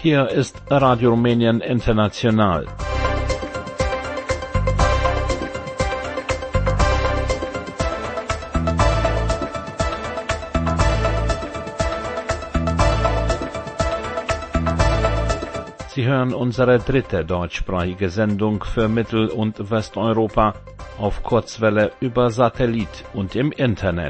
Hier ist Radio Rumänien International. Sie hören unsere dritte deutschsprachige Sendung für Mittel- und Westeuropa auf Kurzwelle über Satellit und im Internet.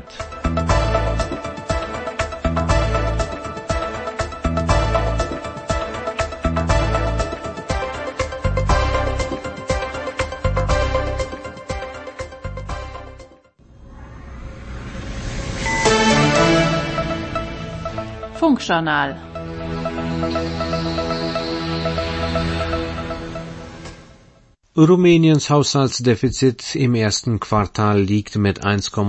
Funkjournal. Rumäniens Haushaltsdefizit im ersten Quartal liegt mit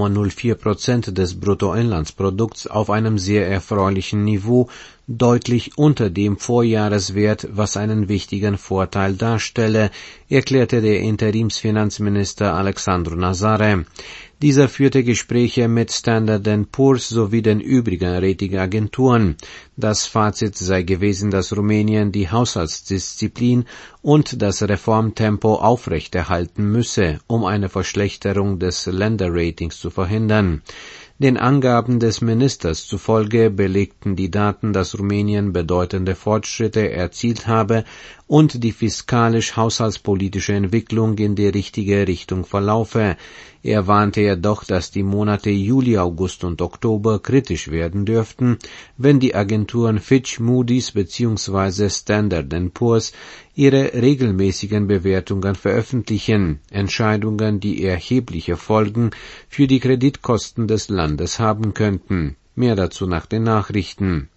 1,04% des Bruttoinlandsprodukts auf einem sehr erfreulichen Niveau, deutlich unter dem Vorjahreswert, was einen wichtigen Vorteil darstelle, erklärte der Interimsfinanzminister Alexandru Nazare. Dieser führte Gespräche mit Standard & Poor's sowie den übrigen Ratingagenturen. Das Fazit sei gewesen, dass Rumänien die Haushaltsdisziplin und das Reformtempo aufrechterhalten müsse, um eine Verschlechterung des Länderratings zu verhindern. Den Angaben des Ministers zufolge belegten die Daten, dass Rumänien bedeutende Fortschritte erzielt habe und die fiskalisch-haushaltspolitische Entwicklung in die richtige Richtung verlaufe. Er warnte jedoch, dass die Monate Juli, August und Oktober kritisch werden dürften, wenn die Agenturen Fitch, Moody's bzw. Standard & Poor's ihre regelmäßigen Bewertungen veröffentlichen, Entscheidungen, die erhebliche Folgen für die Kreditkosten des Landes haben könnten. Mehr dazu nach den Nachrichten.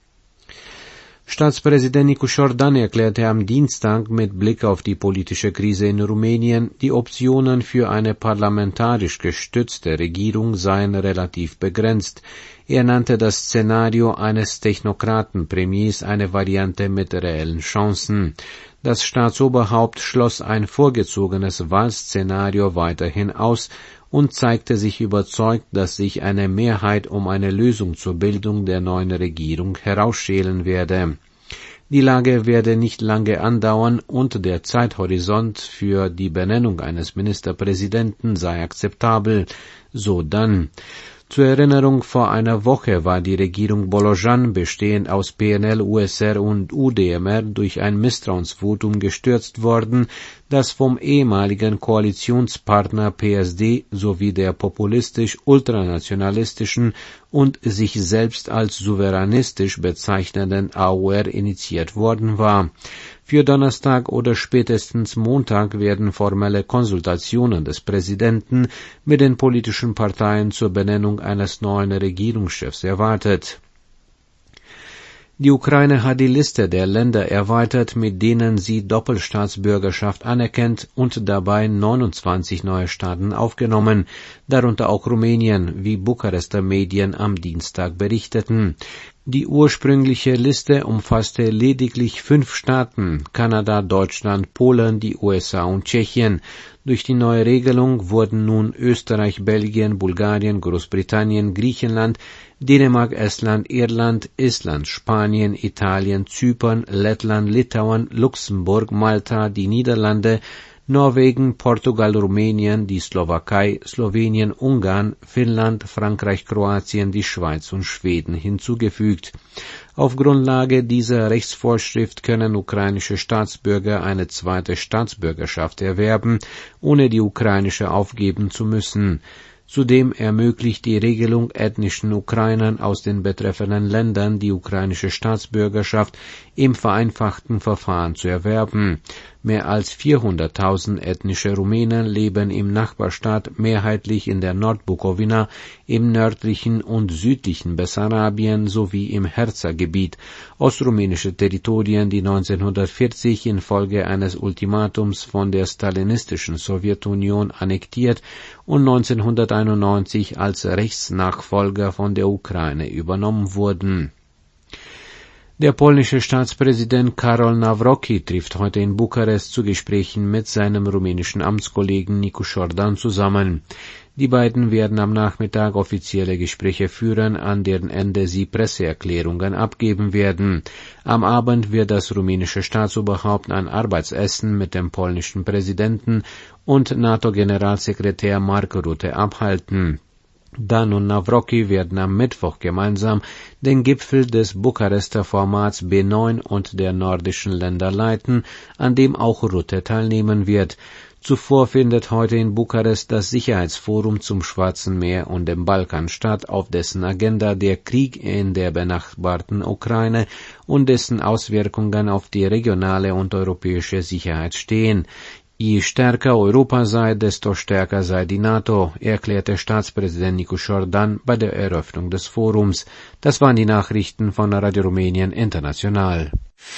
Staatspräsident Nicu Șordan erklärte am Dienstag mit Blick auf die politische Krise in Rumänien, die Optionen für eine parlamentarisch gestützte Regierung seien relativ begrenzt. Er nannte das Szenario eines Technokratenpremiers eine Variante mit reellen Chancen. Das Staatsoberhaupt schloss ein vorgezogenes Wahlszenario weiterhin aus und zeigte sich überzeugt, dass sich eine Mehrheit um eine Lösung zur Bildung der neuen Regierung herausschälen werde. Die Lage werde nicht lange andauern und der Zeithorizont für die Benennung eines Ministerpräsidenten sei akzeptabel. So dann. Zur Erinnerung, vor einer Woche war die Regierung Bolojan, bestehend aus PNL, USR und UDMR, durch ein Misstrauensvotum gestürzt worden, das vom ehemaligen Koalitionspartner PSD sowie der populistisch-ultranationalistischen und sich selbst als souveränistisch bezeichnenden AUR initiiert worden war. Für Donnerstag oder spätestens Montag werden formelle Konsultationen des Präsidenten mit den politischen Parteien zur Benennung eines neuen Regierungschefs erwartet. Die Ukraine hat die Liste der Länder erweitert, mit denen sie Doppelstaatsbürgerschaft anerkennt und dabei 29 neue Staaten aufgenommen, darunter auch Rumänien, wie Bukarester Medien am Dienstag berichteten. Die ursprüngliche Liste umfasste lediglich 5 Staaten, Kanada, Deutschland, Polen, die USA und Tschechien. Durch die neue Regelung wurden nun Österreich, Belgien, Bulgarien, Großbritannien, Griechenland, Dänemark, Estland, Irland, Island, Spanien, Italien, Zypern, Lettland, Litauen, Luxemburg, Malta, die Niederlande, Norwegen, Portugal, Rumänien, die Slowakei, Slowenien, Ungarn, Finnland, Frankreich, Kroatien, die Schweiz und Schweden hinzugefügt. Auf Grundlage dieser Rechtsvorschrift können ukrainische Staatsbürger eine zweite Staatsbürgerschaft erwerben, ohne die ukrainische aufgeben zu müssen. Zudem ermöglicht die Regelung ethnischen Ukrainern aus den betreffenden Ländern die ukrainische Staatsbürgerschaft im vereinfachten Verfahren zu erwerben. Mehr als 400.000 ethnische Rumänen leben im Nachbarstaat mehrheitlich in der Nordbukowina, im nördlichen und südlichen Bessarabien sowie im Herza-Gebiet, ostrumänische Territorien, die 1940 infolge eines Ultimatums von der stalinistischen Sowjetunion annektiert und 1991 als Rechtsnachfolger von der Ukraine übernommen wurden. Der polnische Staatspräsident Karol Nawrocki trifft heute in Bukarest zu Gesprächen mit seinem rumänischen Amtskollegen Nicu Șordan zusammen. Die beiden werden am Nachmittag offizielle Gespräche führen, an deren Ende sie Presseerklärungen abgeben werden. Am Abend wird das rumänische Staatsoberhaupt ein Arbeitsessen mit dem polnischen Präsidenten und NATO-Generalsekretär Mark Rutte abhalten. Dan und Nawrocki werden am Mittwoch gemeinsam den Gipfel des Bukarester Formats B9 und der nordischen Länder leiten, an dem auch Rutte teilnehmen wird. Zuvor findet heute in Bukarest das Sicherheitsforum zum Schwarzen Meer und dem Balkan statt, auf dessen Agenda der Krieg in der benachbarten Ukraine und dessen Auswirkungen auf die regionale und europäische Sicherheit stehen. Je stärker Europa sei, desto stärker sei die NATO, erklärte Staatspräsident Nicu Șordan bei der Eröffnung des Forums. Das waren die Nachrichten von Radio Rumänien International.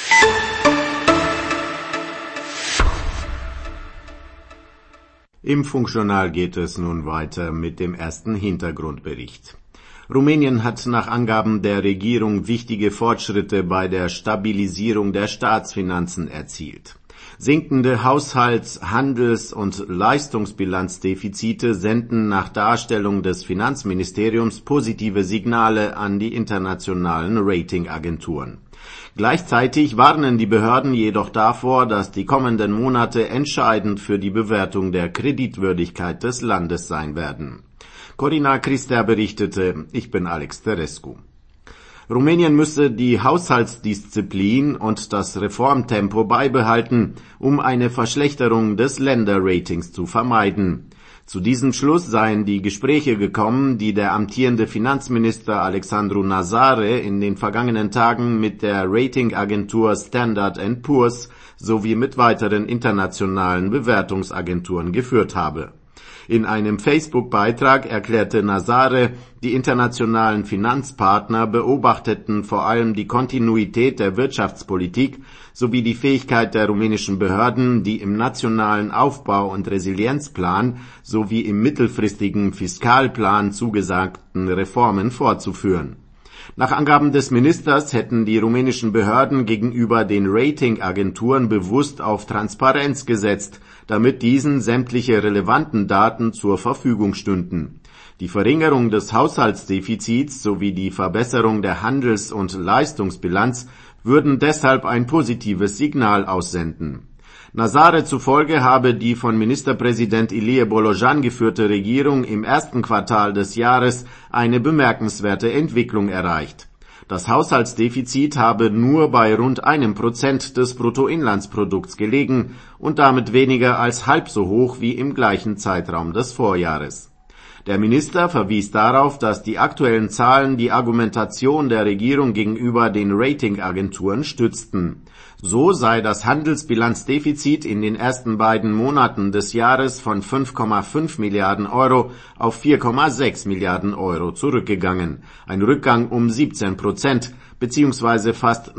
Im Funkjournal geht es nun weiter mit dem ersten Hintergrundbericht. Rumänien hat nach Angaben der Regierung wichtige Fortschritte bei der Stabilisierung der Staatsfinanzen erzielt. Sinkende Haushalts-, Handels- und Leistungsbilanzdefizite senden nach Darstellung des Finanzministeriums positive Signale an die internationalen Ratingagenturen. Gleichzeitig warnen die Behörden jedoch davor, dass die kommenden Monate entscheidend für die Bewertung der Kreditwürdigkeit des Landes sein werden. Corina Crister berichtete, ich bin Alex Terescu. Rumänien müsse die Haushaltsdisziplin und das Reformtempo beibehalten, um eine Verschlechterung des Länderratings zu vermeiden. Zu diesem Schluss seien die Gespräche gekommen, die der amtierende Finanzminister Alexandru Nazare in den vergangenen Tagen mit der Ratingagentur Standard & Poor's sowie mit weiteren internationalen Bewertungsagenturen geführt habe. In einem Facebook-Beitrag erklärte Nazare, die internationalen Finanzpartner beobachteten vor allem die Kontinuität der Wirtschaftspolitik sowie die Fähigkeit der rumänischen Behörden, die im nationalen Aufbau- und Resilienzplan sowie im mittelfristigen Fiskalplan zugesagten Reformen fortzuführen. Nach Angaben des Ministers hätten die rumänischen Behörden gegenüber den Ratingagenturen bewusst auf Transparenz gesetzt, damit diesen sämtliche relevanten Daten zur Verfügung stünden. Die Verringerung des Haushaltsdefizits sowie die Verbesserung der Handels- und Leistungsbilanz würden deshalb ein positives Signal aussenden. Nazare zufolge habe die von Ministerpräsident Ilie Bolojan geführte Regierung im ersten Quartal des Jahres eine bemerkenswerte Entwicklung erreicht. Das Haushaltsdefizit habe nur bei rund 1% des Bruttoinlandsprodukts gelegen und damit weniger als halb so hoch wie im gleichen Zeitraum des Vorjahres. Der Minister verwies darauf, dass die aktuellen Zahlen die Argumentation der Regierung gegenüber den Ratingagenturen stützten. So sei das Handelsbilanzdefizit in den ersten beiden Monaten des Jahres von 5,5 Milliarden Euro auf 4,6 Milliarden Euro zurückgegangen, ein Rückgang um 17% bzw. fast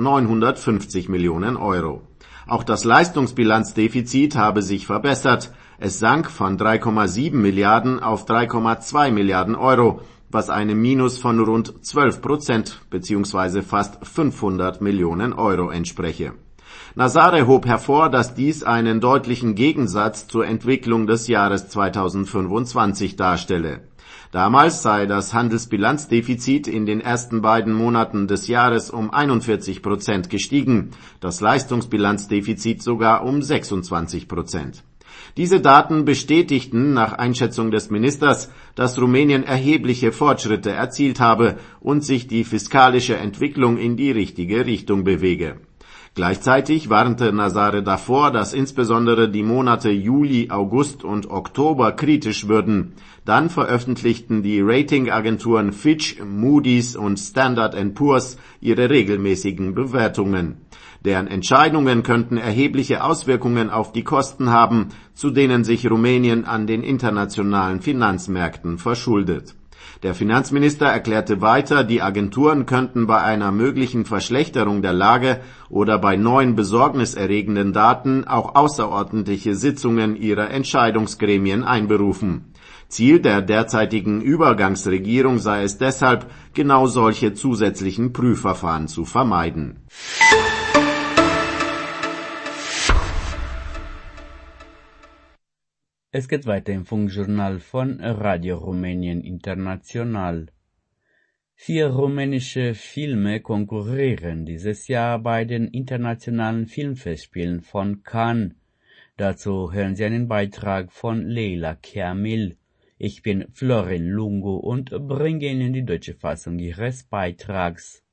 950 Millionen Euro. Auch das Leistungsbilanzdefizit habe sich verbessert. Es sank von 3,7 Milliarden auf 3,2 Milliarden Euro, was einem Minus von rund 12% bzw. fast 500 Millionen Euro entspreche. Nazare hob hervor, dass dies einen deutlichen Gegensatz zur Entwicklung des Jahres 2025 darstelle. Damals sei das Handelsbilanzdefizit in den ersten beiden Monaten des Jahres um 41% gestiegen, das Leistungsbilanzdefizit sogar um 26%. Diese Daten bestätigten nach Einschätzung des Ministers, dass Rumänien erhebliche Fortschritte erzielt habe und sich die fiskalische Entwicklung in die richtige Richtung bewege. Gleichzeitig warnte Nazare davor, dass insbesondere die Monate Juli, August und Oktober kritisch würden. Dann veröffentlichten die Ratingagenturen Fitch, Moody's und Standard & Poor's ihre regelmäßigen Bewertungen. Deren Entscheidungen könnten erhebliche Auswirkungen auf die Kosten haben, zu denen sich Rumänien an den internationalen Finanzmärkten verschuldet. Der Finanzminister erklärte weiter, die Agenturen könnten bei einer möglichen Verschlechterung der Lage oder bei neuen besorgniserregenden Daten auch außerordentliche Sitzungen ihrer Entscheidungsgremien einberufen. Ziel der derzeitigen Übergangsregierung sei es deshalb, genau solche zusätzlichen Prüfverfahren zu vermeiden. Es geht weiter im Funkjournal von Radio Rumänien International. 4 rumänische Filme konkurrieren dieses Jahr bei den internationalen Filmfestspielen von Cannes. Dazu hören Sie einen Beitrag von Leila Kermil. Ich bin Florin Lungu und bringe Ihnen die deutsche Fassung ihres Beitrags.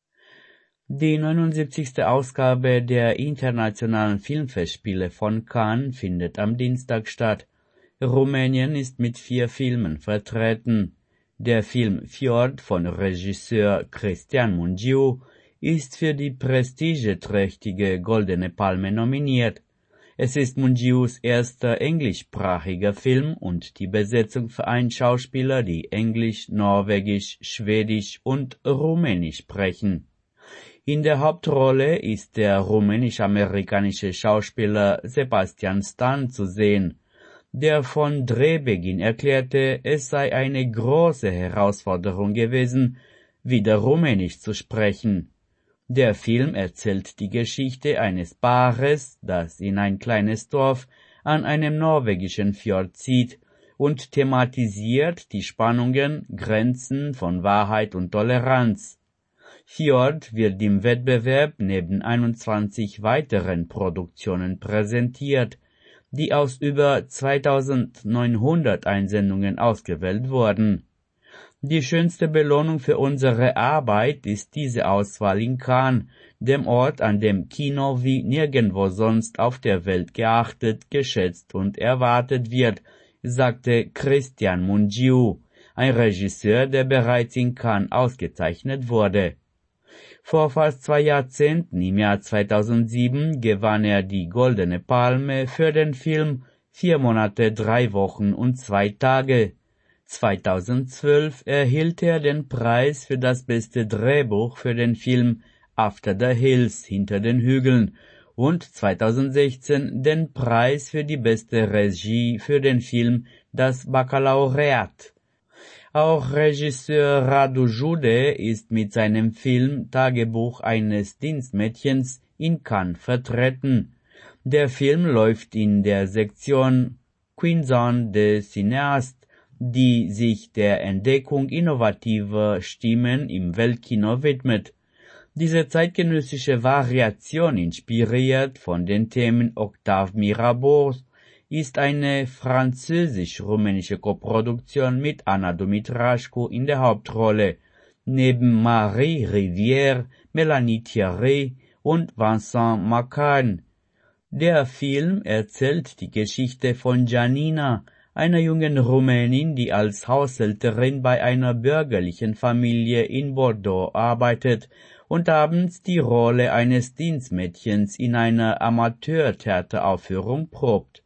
Die 79. Ausgabe der internationalen Filmfestspiele von Cannes findet am Dienstag statt. Rumänien ist mit 4 Filmen vertreten. Der Film Fjord von Regisseur Cristian Mungiu ist für die prestigeträchtige Goldene Palme nominiert. Es ist Mungius erster englischsprachiger Film und die Besetzung vereint Schauspieler, die Englisch, Norwegisch, Schwedisch und Rumänisch sprechen. In der Hauptrolle ist der rumänisch-amerikanische Schauspieler Sebastian Stan zu sehen, der von Drehbeginn erklärte, es sei eine große Herausforderung gewesen, wieder Rumänisch zu sprechen. Der Film erzählt die Geschichte eines Paares, das in ein kleines Dorf an einem norwegischen Fjord zieht und thematisiert die Spannungen, Grenzen von Wahrheit und Toleranz. Fjord wird im Wettbewerb neben 21 weiteren Produktionen präsentiert, die aus über 2900 Einsendungen ausgewählt wurden. Die schönste Belohnung für unsere Arbeit ist diese Auswahl in Cannes, dem Ort, an dem Kino wie nirgendwo sonst auf der Welt geachtet, geschätzt und erwartet wird, sagte Cristian Mungiu, ein Regisseur, der bereits in Cannes ausgezeichnet wurde. Vor fast 2 Jahrzehnten, im Jahr 2007, gewann er die Goldene Palme für den Film 4 Monate, 3 Wochen und 2 Tage. 2012 erhielt er den Preis für das beste Drehbuch für den Film After the Hills, hinter den Hügeln, und 2016 den Preis für die beste Regie für den Film Das Baccalaureat. Auch Regisseur Radu Jude ist mit seinem Film Tagebuch eines Dienstmädchens in Cannes vertreten. Der Film läuft in der Sektion Quinzon de Cinéaste, die sich der Entdeckung innovativer Stimmen im Weltkino widmet. Diese zeitgenössische Variation, inspiriert von den Themen Octave Mirabeaus, ist eine französisch-rumänische Koproduktion mit Anna Dumitrașcu in der Hauptrolle, neben Marie Rivière, Melanie Thierry und Vincent Maccan. Der Film erzählt die Geschichte von Janina, einer jungen Rumänin, die als Haushälterin bei einer bürgerlichen Familie in Bordeaux arbeitet und abends die Rolle eines Dienstmädchens in einer Amateurtheateraufführung probt.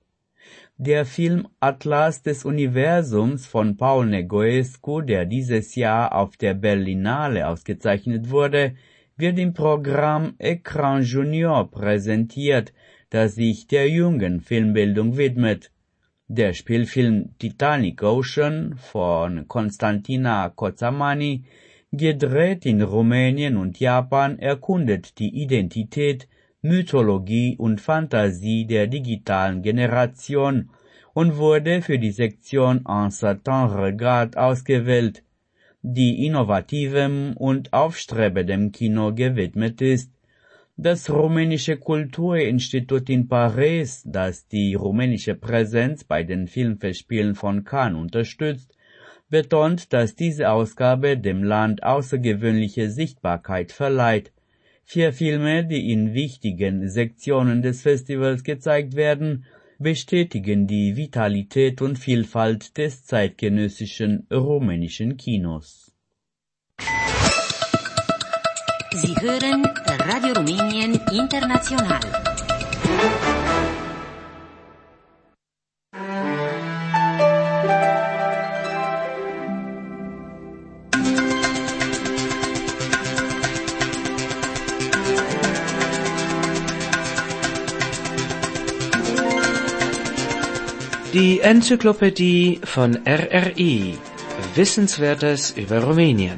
Der Film Atlas des Universums von Paul Negrescu, der dieses Jahr auf der Berlinale ausgezeichnet wurde, wird im Programm Écran Junior präsentiert, das sich der jungen Filmbildung widmet. Der Spielfilm Titanic Ocean von Constantina Cozzamani, gedreht in Rumänien und Japan, erkundet die Identität, Mythologie und Fantasie der digitalen Generation und wurde für die Sektion Un certain regard ausgewählt, die innovativem und aufstrebendem Kino gewidmet ist. Das Rumänische Kulturinstitut in Paris, das die rumänische Präsenz bei den Filmfestspielen von Cannes unterstützt, betont, dass diese Ausgabe dem Land außergewöhnliche Sichtbarkeit verleiht. 4 Filme, die in wichtigen Sektionen des Festivals gezeigt werden, bestätigen die Vitalität und Vielfalt des zeitgenössischen rumänischen Kinos. Sie hören Radio Rumänien International. Die Enzyklopädie von RRI. Wissenswertes über Rumänien.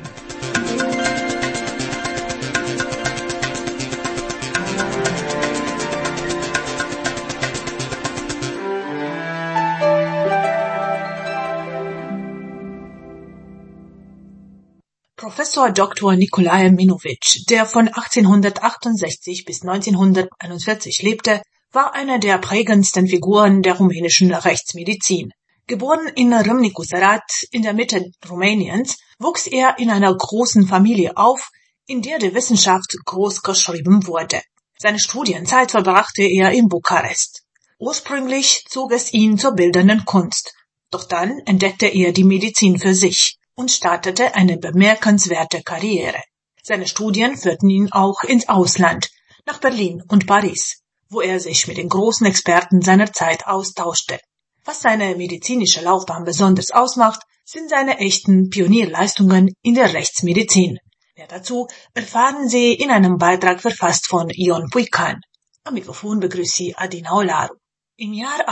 Professor Dr. Nicolae Minovic, der von 1868 bis 1941 lebte, war eine der prägendsten Figuren der rumänischen Rechtsmedizin. Geboren in Râmnicu Sărat in der Mitte Rumäniens, wuchs er in einer großen Familie auf, in der die Wissenschaft groß geschrieben wurde. Seine Studienzeit verbrachte er in Bukarest. Ursprünglich zog es ihn zur bildenden Kunst, doch dann entdeckte er die Medizin für sich und startete eine bemerkenswerte Karriere. Seine Studien führten ihn auch ins Ausland, nach Berlin und Paris, wo er sich mit den großen Experten seiner Zeit austauschte. Was seine medizinische Laufbahn besonders ausmacht, sind seine echten Pionierleistungen in der Rechtsmedizin. Mehr dazu erfahren Sie in einem Beitrag verfasst von Ion Puican. Am Mikrofon begrüßt Sie Adina Olaru. Im Jahr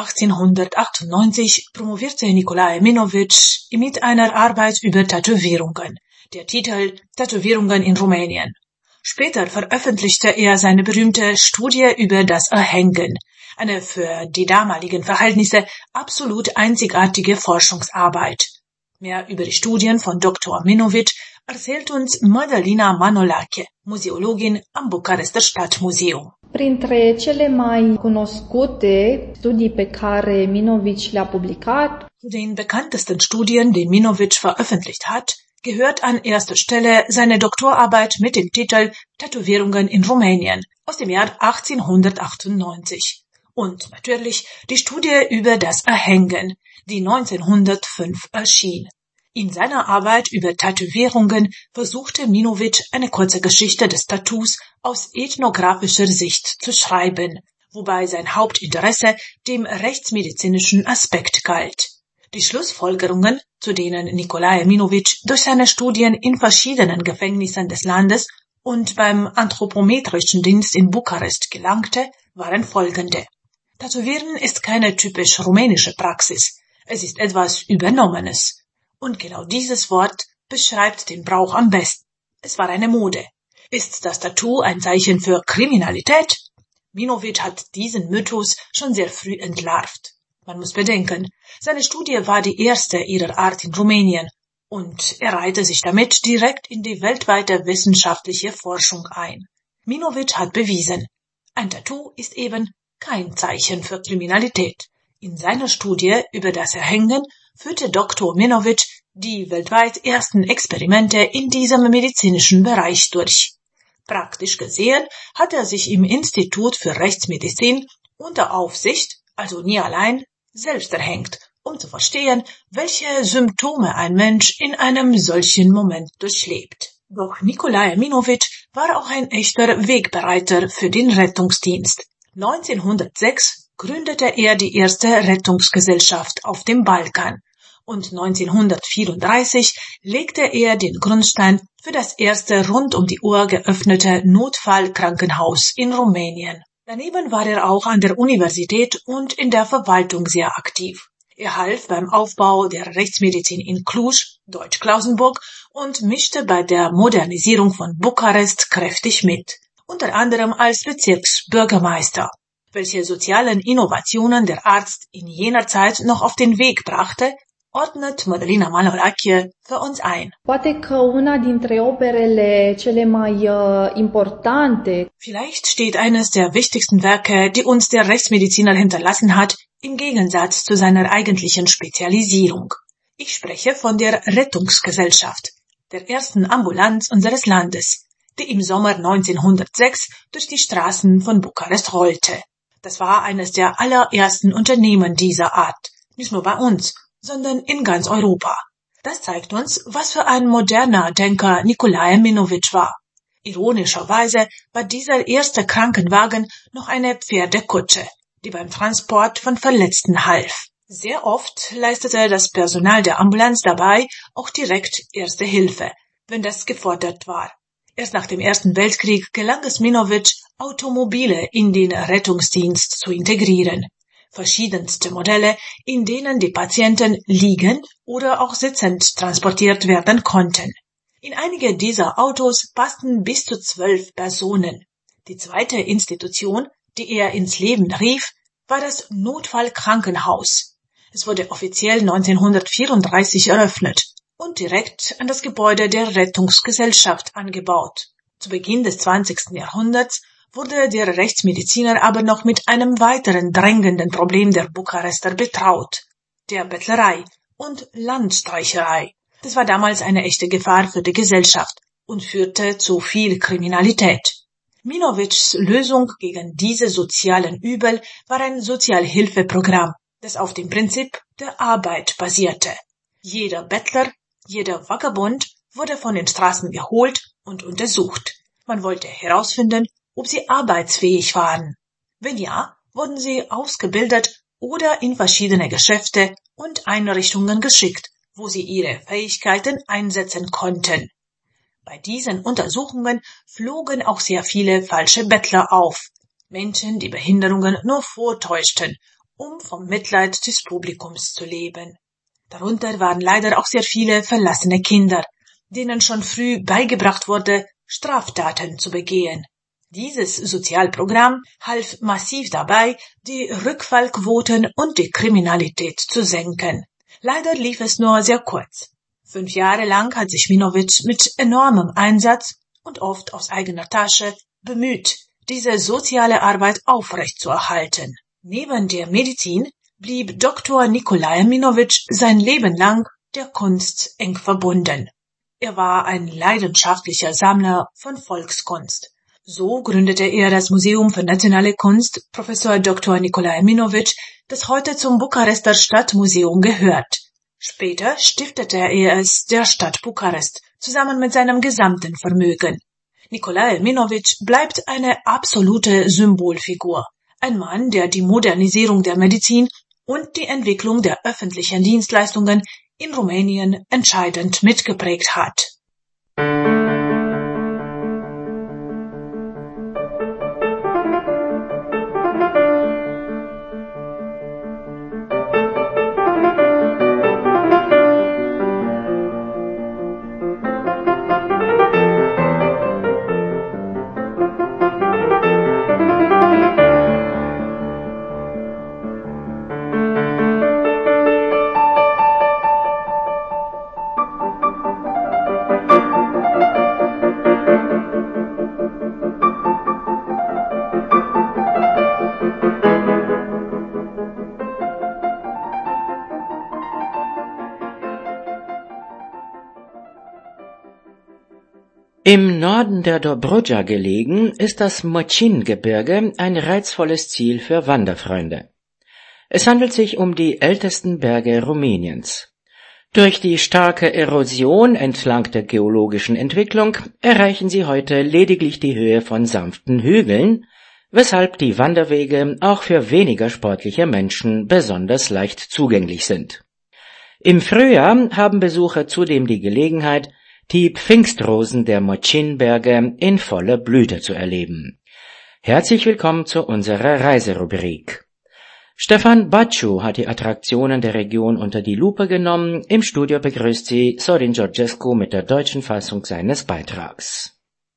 1898 promovierte Nicolae Minovic mit einer Arbeit über Tätowierungen. Der Titel Tätowierungen in Rumänien. Später veröffentlichte er seine berühmte Studie über das Erhängen, eine für die damaligen Verhältnisse absolut einzigartige Forschungsarbeit. Mehr über die Studien von Dr. Minovic erzählt uns Madalina Manolache, Museologin am Bukarester Stadtmuseum. Printre cele mai cunoscute studii pe care Minovic le-a publicat, zu den bekanntesten Studien, die Minovic veröffentlicht hat, gehört an erster Stelle seine Doktorarbeit mit dem Titel Tätowierungen in Rumänien aus dem Jahr 1898 und natürlich die Studie über das Erhängen, die 1905 erschien. In seiner Arbeit über Tätowierungen versuchte Minovic eine kurze Geschichte des Tattoos aus ethnografischer Sicht zu schreiben, wobei sein Hauptinteresse dem rechtsmedizinischen Aspekt galt. Die Schlussfolgerungen, zu denen Nicolae Minovic durch seine Studien in verschiedenen Gefängnissen des Landes und beim Anthropometrischen Dienst in Bukarest gelangte, waren folgende. Tätowieren ist keine typisch rumänische Praxis. Es ist etwas Übernommenes. Und genau dieses Wort beschreibt den Brauch am besten. Es war eine Mode. Ist das Tattoo ein Zeichen für Kriminalität? Minovic hat diesen Mythos schon sehr früh entlarvt. Man muss bedenken, seine Studie war die erste ihrer Art in Rumänien und er reihte sich damit direkt in die weltweite wissenschaftliche Forschung ein. Minovic hat bewiesen, ein Tattoo ist eben kein Zeichen für Kriminalität. In seiner Studie über das Erhängen führte Dr. Minovic die weltweit ersten Experimente in diesem medizinischen Bereich durch. Praktisch gesehen hat er sich im Institut für Rechtsmedizin unter Aufsicht, also nie allein, selbst erhängt, um zu verstehen, welche Symptome ein Mensch in einem solchen Moment durchlebt. Doch Nicolae Minovic war auch ein echter Wegbereiter für den Rettungsdienst. 1906 gründete er die erste Rettungsgesellschaft auf dem Balkan und 1934 legte er den Grundstein für das erste rund um die Uhr geöffnete Notfallkrankenhaus in Rumänien. Daneben war er auch an der Universität und in der Verwaltung sehr aktiv. Er half beim Aufbau der Rechtsmedizin in Cluj, Deutsch Klausenburg, und mischte bei der Modernisierung von Bukarest kräftig mit, unter anderem als Bezirksbürgermeister. Welche sozialen Innovationen der Arzt in jener Zeit noch auf den Weg brachte, ordnet Madalina Manolache für uns ein. Poate că una dintre operele cele mai importante. Vielleicht steht eines der wichtigsten Werke, die uns der Rechtsmediziner hinterlassen hat, im Gegensatz zu seiner eigentlichen Spezialisierung. Ich spreche von der Rettungsgesellschaft, der ersten Ambulanz unseres Landes, die im Sommer 1906 durch die Straßen von Bukarest rollte. Das war eines der allerersten Unternehmen dieser Art, nicht nur bei uns, sondern in ganz Europa. Das zeigt uns, was für ein moderner Denker Nicolae Minovic war. Ironischerweise war dieser erste Krankenwagen noch eine Pferdekutsche, die beim Transport von Verletzten half. Sehr oft leistete das Personal der Ambulanz dabei auch direkt Erste Hilfe, wenn das gefordert war. Erst nach dem Ersten Weltkrieg gelang es Minovic, Automobile in den Rettungsdienst zu integrieren. verschiedenste Modelle, in denen die Patienten liegend oder auch sitzend transportiert werden konnten. In einige dieser Autos passten bis zu 12 Personen. Die zweite Institution, die er ins Leben rief, war das Notfallkrankenhaus. Es wurde offiziell 1934 eröffnet und direkt an das Gebäude der Rettungsgesellschaft angebaut. Zu Beginn des 20. Jahrhunderts wurde der Rechtsmediziner aber noch mit einem weiteren drängenden Problem der Bukarester betraut, der Bettlerei und Landstreicherei. Das war damals eine echte Gefahr für die Gesellschaft und führte zu viel Kriminalität. Minovićs Lösung gegen diese sozialen Übel war ein Sozialhilfeprogramm, das auf dem Prinzip der Arbeit basierte. Jeder Bettler, jeder Vagabund wurde von den Straßen geholt und untersucht. Man wollte herausfinden, ob sie arbeitsfähig waren. Wenn ja, wurden sie ausgebildet oder in verschiedene Geschäfte und Einrichtungen geschickt, wo sie ihre Fähigkeiten einsetzen konnten. Bei diesen Untersuchungen flogen auch sehr viele falsche Bettler auf, Menschen, die Behinderungen nur vortäuschten, um vom Mitleid des Publikums zu leben. Darunter waren leider auch sehr viele verlassene Kinder, denen schon früh beigebracht wurde, Straftaten zu begehen. Dieses Sozialprogramm half massiv dabei, die Rückfallquoten und die Kriminalität zu senken. Leider lief es nur sehr kurz. 5 Jahre lang hat sich Minović mit enormem Einsatz und oft aus eigener Tasche bemüht, diese soziale Arbeit aufrechtzuerhalten. Neben der Medizin blieb Dr. Nicolae Minović sein Leben lang der Kunst eng verbunden. Er war ein leidenschaftlicher Sammler von Volkskunst. So gründete er das Museum für nationale Kunst, Professor Dr. Nicolae Minović, das heute zum Bukarester Stadtmuseum gehört. Später stiftete er es der Stadt Bukarest, zusammen mit seinem gesamten Vermögen. Nicolae Minović bleibt eine absolute Symbolfigur. Ein Mann, der die Modernisierung der Medizin und die Entwicklung der öffentlichen Dienstleistungen in Rumänien entscheidend mitgeprägt hat. Im Norden der Dobrudscha gelegen ist das Mocin-Gebirge ein reizvolles Ziel für Wanderfreunde. Es handelt sich um die ältesten Berge Rumäniens. Durch die starke Erosion entlang der geologischen Entwicklung erreichen sie heute lediglich die Höhe von sanften Hügeln, weshalb die Wanderwege auch für weniger sportliche Menschen besonders leicht zugänglich sind. Im Frühjahr haben Besucher zudem die Gelegenheit, die Pfingstrosen der Mocin-Berge in voller Blüte zu erleben. Herzlich willkommen zu unserer Reiserubrik. Stefan Baciu hat die Attraktionen der Region unter die Lupe genommen. Im Studio begrüßt sie Sorin Georgescu mit der deutschen Fassung seines Beitrags.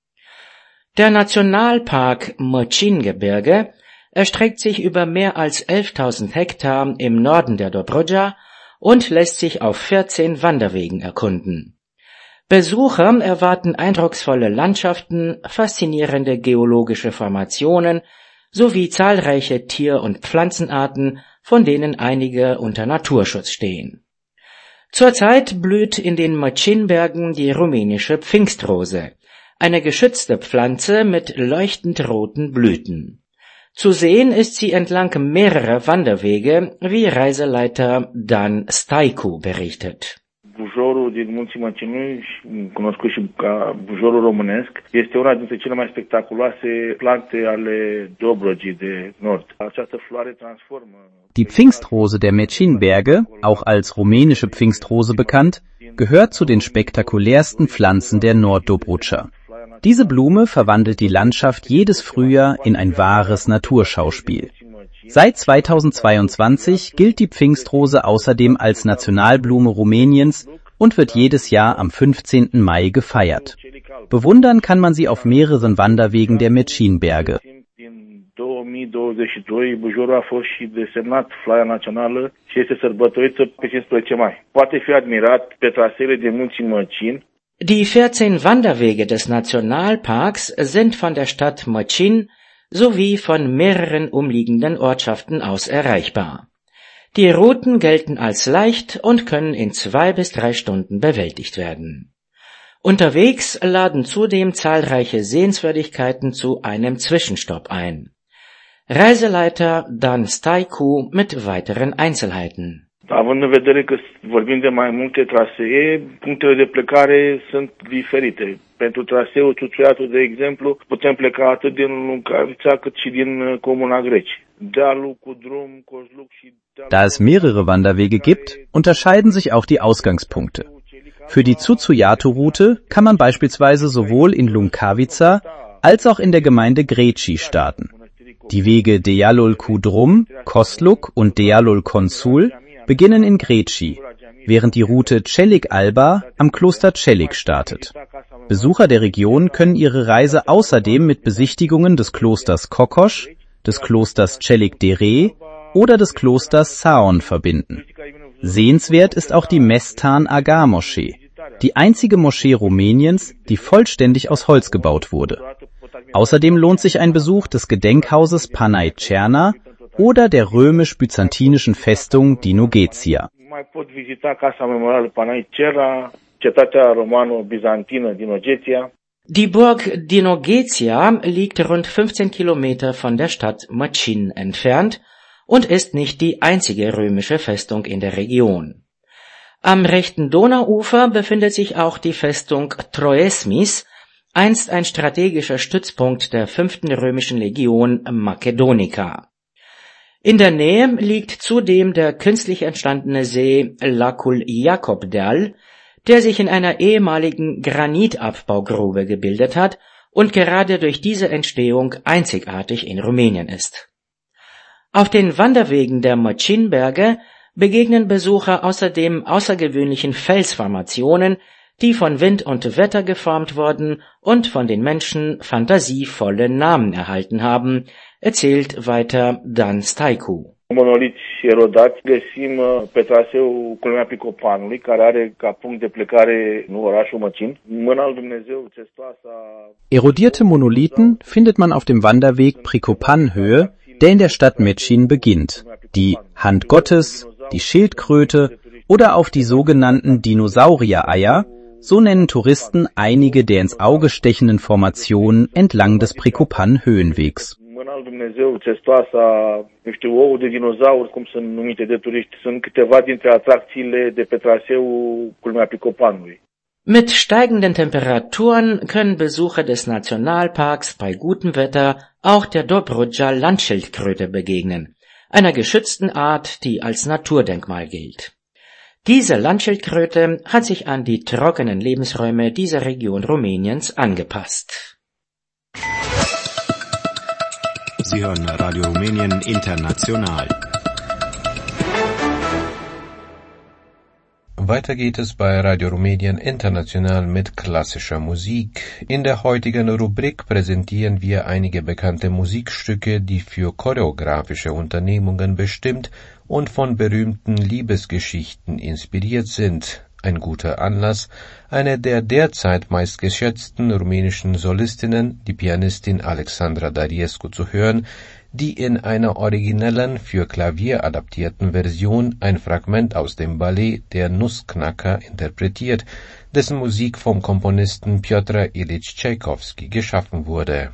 Der Nationalpark Mocin-Gebirge erstreckt sich über mehr als 11.000 Hektar im Norden der Dobrudscha und lässt sich auf 14 Wanderwegen erkunden. Besucher erwarten eindrucksvolle Landschaften, faszinierende geologische Formationen sowie zahlreiche Tier- und Pflanzenarten, von denen einige unter Naturschutz stehen. Zurzeit blüht in den Mocin-Bergen die rumänische Pfingstrose, eine geschützte Pflanze mit leuchtend roten Blüten. Zu sehen ist sie entlang mehrerer Wanderwege, wie Reiseleiter Dan Staicu berichtet. Bujorul din Munții Măcinui, cunoscut și ca bujorul românesc, este una dintre cele mai spectaculoase plante ale Dobrogii de Nord. Această floare transformă. Die Pfingstrose der Mecin-Berge, auch als rumänische Pfingstrose bekannt, gehört zu den spektakulärsten Pflanzen der Nord-Dobrudscha. Diese Blume verwandelt die Landschaft jedes Frühjahr in ein wahres Naturschauspiel. Seit 2022 gilt die Pfingstrose außerdem als Nationalblume Rumäniens und wird jedes Jahr am 15. Mai gefeiert. Bewundern kann man sie auf mehreren Wanderwegen der Mecinberge. 2022, Bujorul a fost și desemnat Floarea Națională și este sărbătorită pe 15 mai. Poate fi admirat pe traseele de munții Măcin. Die 14 Wanderwege des Nationalparks sind von der Stadt Măcin sowie von mehreren umliegenden Ortschaften aus erreichbar. Die Routen gelten als leicht und können in 2 bis 3 Stunden bewältigt werden. Unterwegs laden zudem zahlreiche Sehenswürdigkeiten zu einem Zwischenstopp ein. Reiseleiter Dan Stajku mit weiteren Einzelheiten. Având în vedere că vorbim de mai multe trasee, punctele de plecare sunt diferite. Pentru traseul Tuțuiatu, de exemplu, putem pleca atât din Luncavița cât și din Comuna Greci. Dealul cu drum, Cozluc și... Da es mehrere Wanderwege gibt, unterscheiden sich auch die Ausgangspunkte. Für die Tuțuiatu-Route kann man beispielsweise sowohl in Luncavița als auch in der Gemeinde Greci starten. Die Wege Dealul cu Drum, Cosluc und Dealul Consul beginnen in Greci, während die Route Čelik-Alba am Kloster Čelik startet. Besucher der Region können ihre Reise außerdem mit Besichtigungen des Klosters Kokosch, des Klosters Čelik-Dere oder des Klosters Saon verbinden. Sehenswert ist auch die Mestan Aga Moschee, die einzige Moschee Rumäniens, die vollständig aus Holz gebaut wurde. Außerdem lohnt sich ein Besuch des Gedenkhauses Panai Cerna oder der römisch-byzantinischen Festung Dinogeția. Die Burg Dinogeția liegt rund 15 Kilometer von der Stadt Măcin entfernt und ist nicht die einzige römische Festung in der Region. Am rechten Donauufer befindet sich auch die Festung Troesmis, einst ein strategischer Stützpunkt der 5. römischen Legion Macedonica. In der Nähe liegt zudem der künstlich entstandene See Lacul Iacobdeal, der sich in einer ehemaligen Granitabbaugrube gebildet hat und gerade durch diese Entstehung einzigartig in Rumänien ist. Auf den Wanderwegen der Mecinberge begegnen Besucher außerdem außergewöhnlichen Felsformationen, die von Wind und Wetter geformt wurden und von den Menschen fantasievolle Namen erhalten haben, erzählt weiter Dan Stajku. Monoliți erodați găsim pe traseul Culmea Picopanului, care are ca punct de plecare nu orașul Măcin. Mâna lui Dumnezeu, Cestoasa... Erodierte Monolithen findet man auf dem Wanderweg Pricopan-Höhe, der in der Stadt Mecin beginnt. Die Hand Gottes, die Schildkröte oder auch die sogenannten Dinosaurier-Eier, so nennen Touristen einige der ins Auge stechenden Formationen entlang des Pricopan-Höhenwegs. Mâna lui Dumnezeu, Cestoasa, ouă de dinozauri, cum sunt numite de turiști, sunt câteva dintre atracțiile de pe traseul Culmea Picopanului. Mit steigenden Temperaturen können Besucher des Nationalparks bei gutem Wetter auch der Dobrudscha Landschildkröte begegnen, einer geschützten Art, die als Naturdenkmal gilt. Diese Landschildkröte hat sich an die trockenen Lebensräume dieser Region Rumäniens angepasst. Sie hören Radio Rumänien International. Weiter geht es bei Radio Rumänien International mit klassischer Musik. In der heutigen Rubrik präsentieren wir einige bekannte Musikstücke, die für choreografische Unternehmungen bestimmt und von berühmten Liebesgeschichten inspiriert sind. Ein guter Anlass, eine der derzeit meistgeschätzten rumänischen Solistinnen, die Pianistin Alexandra Dariescu, zu hören, die in einer originellen, für Klavier adaptierten Version ein Fragment aus dem Ballet Der Nussknacker interpretiert, dessen Musik vom Komponisten Piotr Ilyich Tschaikowski geschaffen wurde.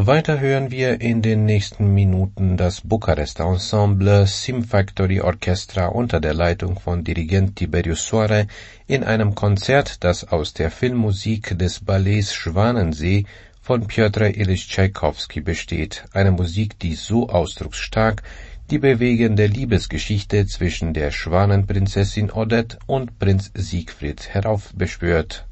Weiter hören wir in den nächsten Minuten das Bukarester Ensemble Symfactory Orchestra unter der Leitung von Dirigent Tiberius Soare in einem Konzert, das aus der Filmmusik des Ballets Schwanensee von Pjotr Ilyich Tschaikowski besteht, eine Musik, die so ausdrucksstark die bewegende Liebesgeschichte zwischen der Schwanenprinzessin Odette und Prinz Siegfried heraufbeschwört.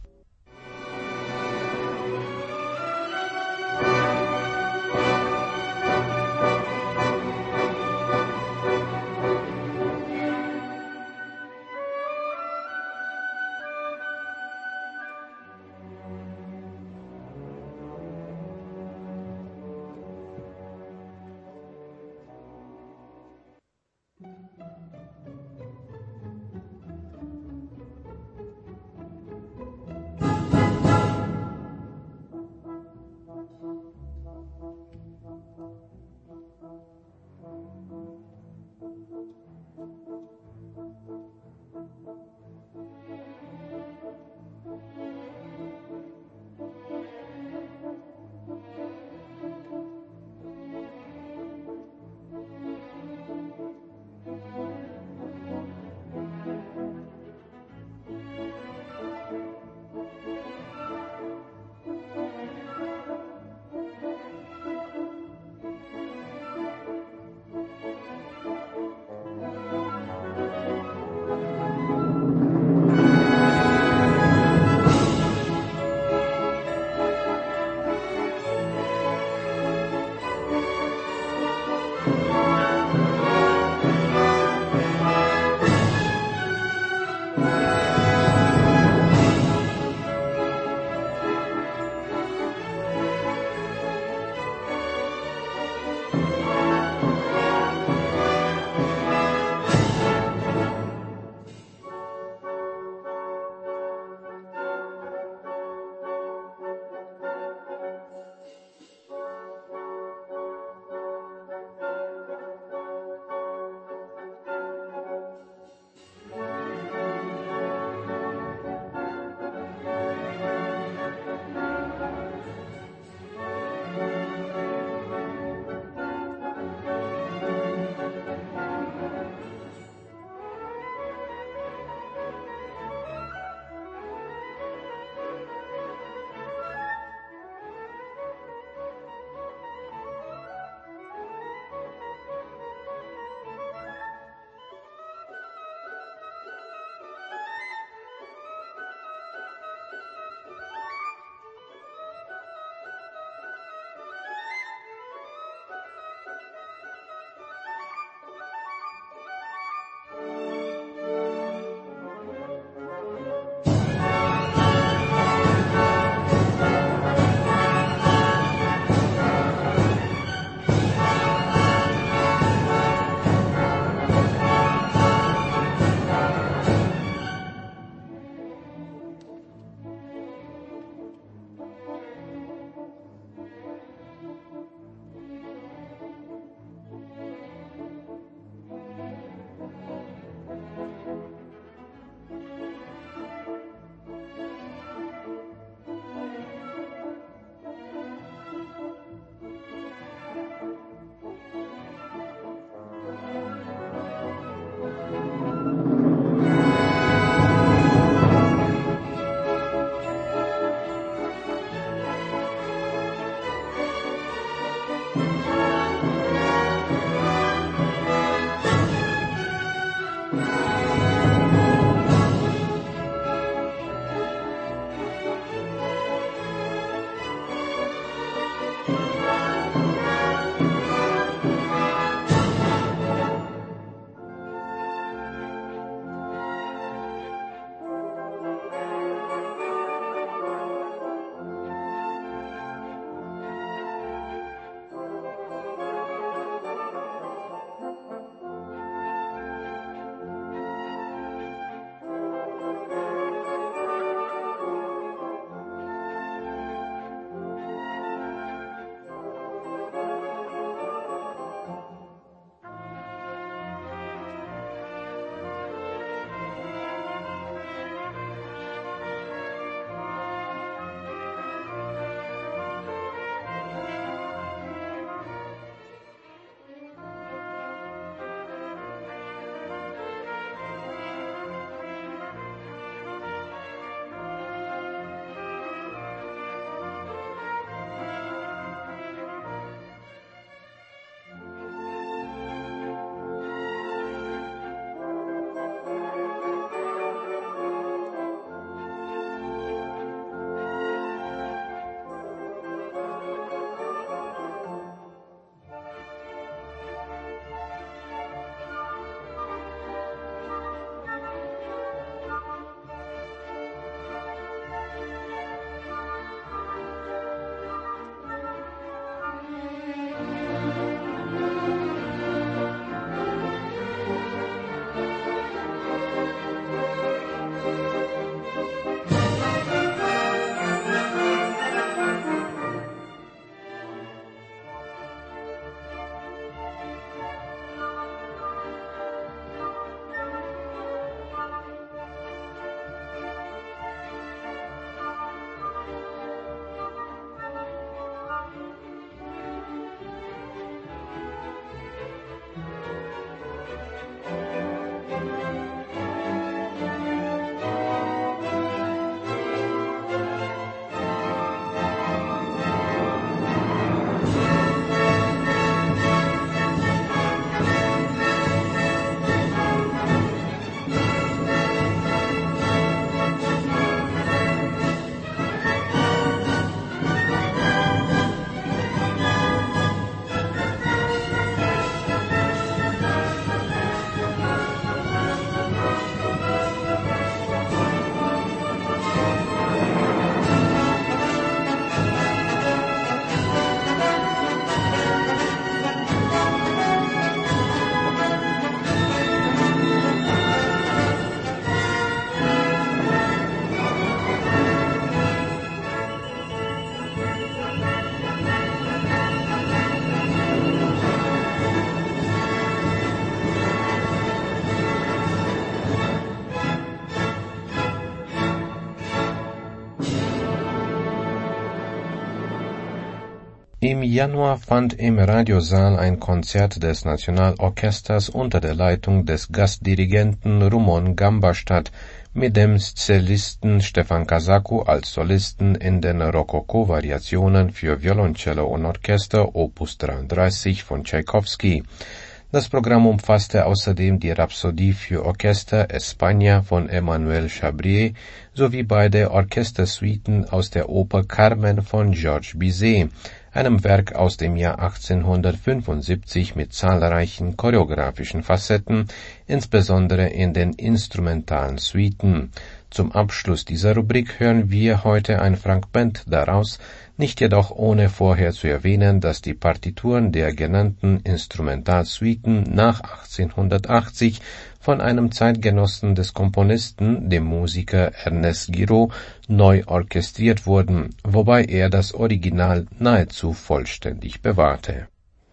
Im Januar fand im Radiosaal ein Konzert des Nationalorchesters unter der Leitung des Gastdirigenten Rumon Gamba statt, mit dem Cellisten Stefan Kasaku als Solisten in den Rokoko-Variationen für Violoncello und Orchester Opus 33 von Tschaikowski. Das Programm umfasste außerdem die Rhapsodie für Orchester España von Emmanuel Chabrier sowie beide Orchestersuiten aus der Oper Carmen von Georges Bizet, einem Werk aus dem Jahr 1875 mit zahlreichen choreografischen Facetten, insbesondere in den instrumentalen Suiten. Zum Abschluss dieser Rubrik hören wir heute ein Fragment daraus, nicht jedoch ohne vorher zu erwähnen, dass die Partituren der genannten Instrumentalsuiten nach 1880 von einem Zeitgenossen des Komponisten, dem Musiker Ernest Guiraud, neu orchestriert wurden, wobei er das Original nahezu vollständig bewahrte.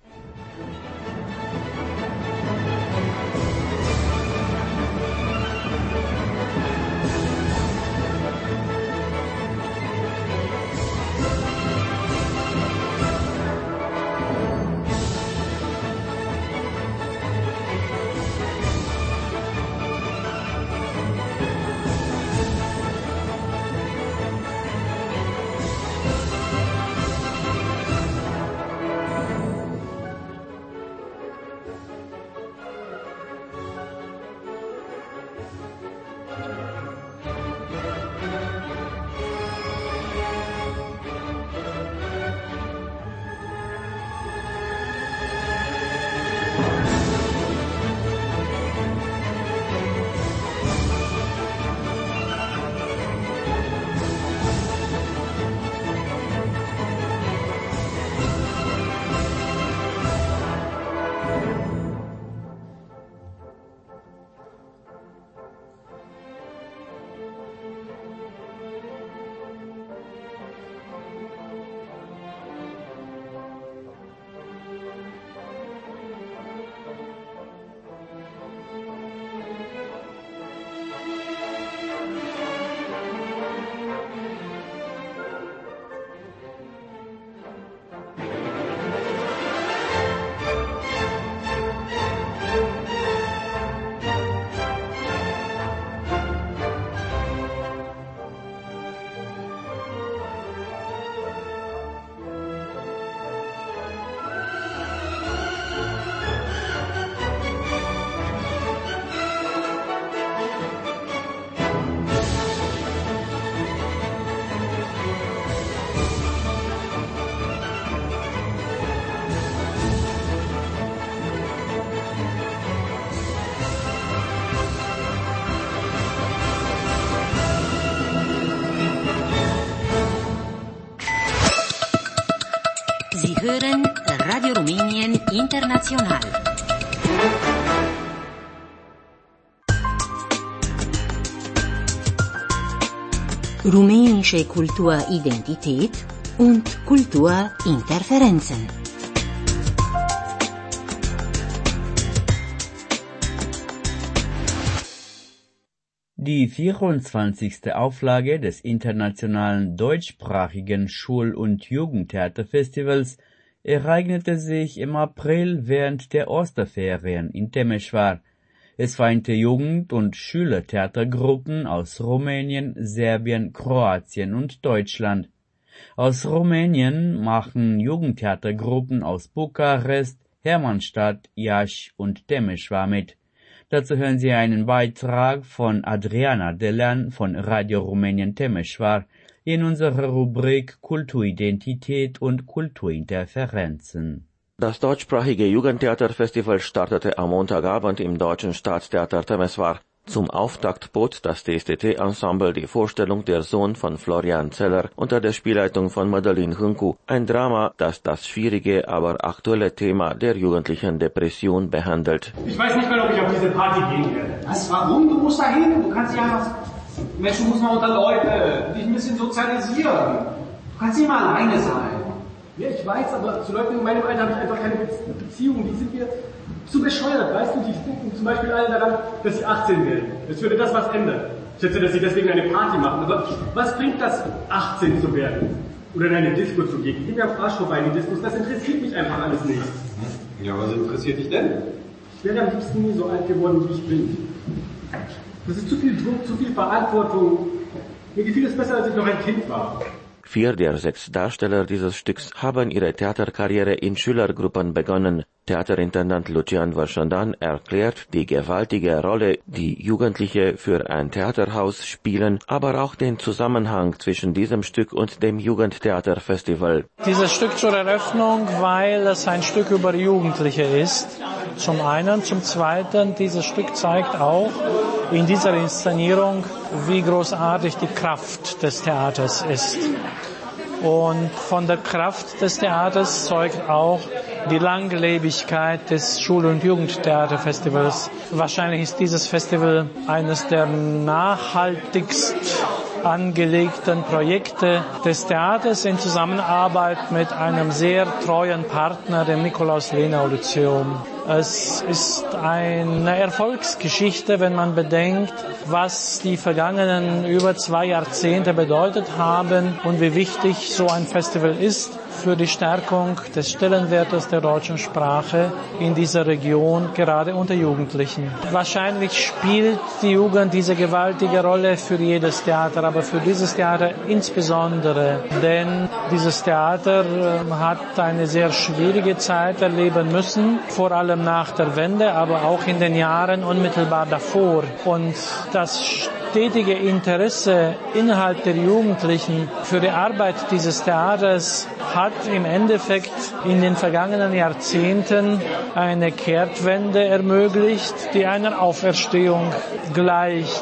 Sie hören Radio Rumänien International. Rumänische Kulturidentität und Kulturinterferenzen. Die 24. Auflage des internationalen deutschsprachigen Schul- und Jugendtheaterfestivals ereignete sich im April während der Osterferien in Temeschwar. Es vereinte Jugend- und Schülertheatergruppen aus Rumänien, Serbien, Kroatien und Deutschland. Aus Rumänien machen Jugendtheatergruppen aus Bukarest, Hermannstadt, Iași und Temeschwar mit. Dazu hören Sie einen Beitrag von Adriana Delan von Radio Rumänien Temeschwar in unserer Rubrik Kulturidentität und Kulturinterferenzen. Das deutschsprachige Jugendtheaterfestival startete am Montagabend im Deutschen Staatstheater Temeswar. Zum Auftakt bot das DSTT-Ensemble die Vorstellung Der Sohn von Florian Zeller unter der Spielleitung von Madeleine Hâncu, ein Drama, das das schwierige, aber aktuelle Thema der jugendlichen Depression behandelt. Ich weiß nicht mal, ob ich auf diese Party gehen werde. Was? Warum? Du musst da hin. Du kannst ja... Menschen muss man unter Leute, dich ein bisschen sozialisieren. Du kannst nicht mal alleine sein. Ja, ich weiß, aber zu Leuten in meinem Alter habe ich einfach keine Beziehung. Die sind mir zu bescheuert, weißt du? Die denken zum Beispiel alle daran, dass sie 18 werden. Es würde das was ändern. Ich schätze, dass sie deswegen eine Party machen. Aber was bringt das, 18 zu werden? Oder in eine Disco zu gehen. Geh mir am Arsch vorbei, die Discos, das interessiert mich einfach alles nicht. Ja, was interessiert dich denn? Ich wäre am liebsten nie so alt geworden, wie ich bin. Das ist zu viel Druck, zu viel Verantwortung. Mir gefiel es besser, als ich noch ein Kind war. 4 der 6 Darsteller dieses Stücks haben ihre Theaterkarriere in Schülergruppen begonnen. Theaterintendant Lucian Verschandan erklärt die gewaltige Rolle, die Jugendliche für ein Theaterhaus spielen, aber auch den Zusammenhang zwischen diesem Stück und dem Jugendtheaterfestival. Dieses Stück zur Eröffnung, weil es ein Stück über Jugendliche ist. Zum einen, zum zweiten, dieses Stück zeigt auch in dieser Inszenierung, wie großartig die Kraft des Theaters ist. Und von der Kraft des Theaters zeugt auch die Langlebigkeit des Schul- und Jugendtheaterfestivals. Wahrscheinlich ist dieses Festival eines der nachhaltigst angelegten Projekte des Theaters in Zusammenarbeit mit einem sehr treuen Partner, dem Nikolaus-Lenau-Lyzeum. Es ist eine Erfolgsgeschichte, wenn man bedenkt, was die vergangenen über 2 Jahrzehnte bedeutet haben und wie wichtig so ein Festival ist für die Stärkung des Stellenwertes der deutschen Sprache in dieser Region, gerade unter Jugendlichen. Wahrscheinlich spielt die Jugend diese gewaltige Rolle für jedes Theater, aber für dieses Theater insbesondere, denn dieses Theater hat eine sehr schwierige Zeit erleben müssen, vor allem nach der Wende, aber auch in den Jahren unmittelbar davor. Und das stetige Interesse innerhalb der Jugendlichen für die Arbeit dieses Theaters hat im Endeffekt in den vergangenen Jahrzehnten eine Kehrtwende ermöglicht, die einer Auferstehung gleicht.